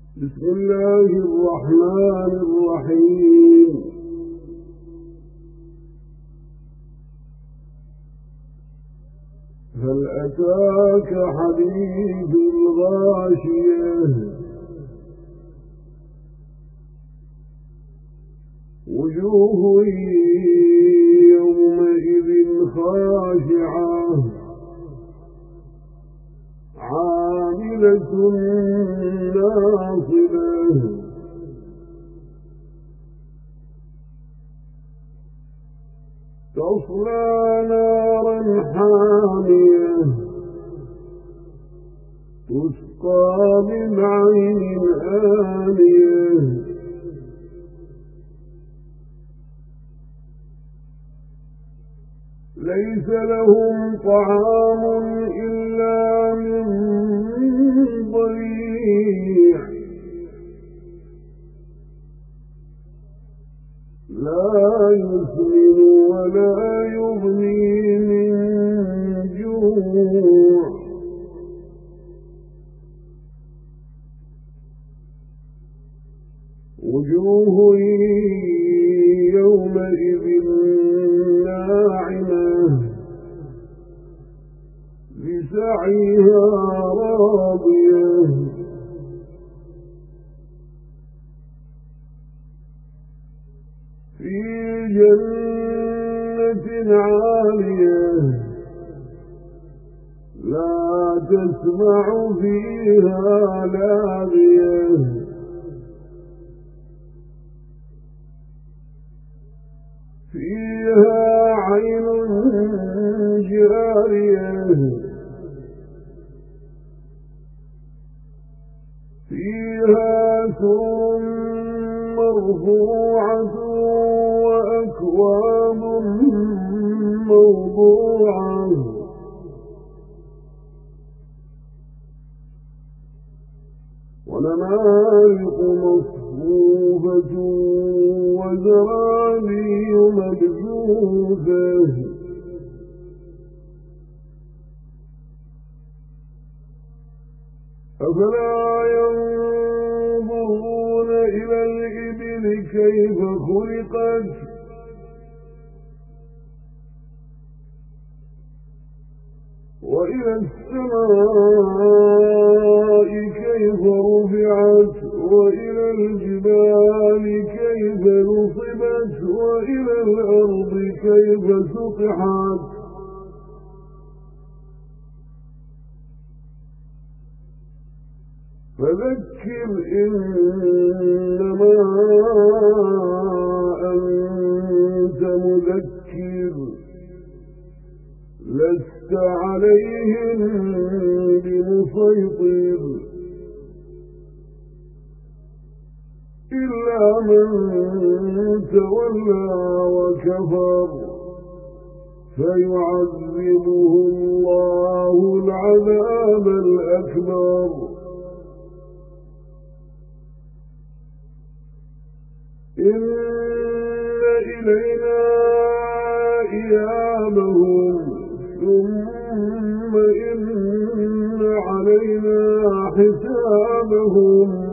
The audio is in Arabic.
بسم الله الرحمن الرحيم. هل أتاك حديث الغاشية وجوه يومئذ خاشعة عاملة ناصبة تصلى نارا حامية تسقى من عين آنية ليس لهم طعام إلا من ضريع لا يسمن ولا يغني من جوع وجوه يومئذ ناعمة لسعيها راضية في جنة عالية لا تسمع فيها لاغية فيها عين جارية فيها سرر مرفوعة وأكواب موضوعة ونمارق مصفوفة وزرابي مبثوثة أفلا ينظرون إلى الإبل كيف خلقت وإلى السماء كيف رفعت وإلى الجبال كيف نصبت وإلى الأرض كيف سطحت فذكر إنما أنت مذكر لست عليهم بمسيطر إلا من تولى وكفر فيعذبه الله العذاب الأكبر إن إلينا إيابهم ثم إن علينا حسابهم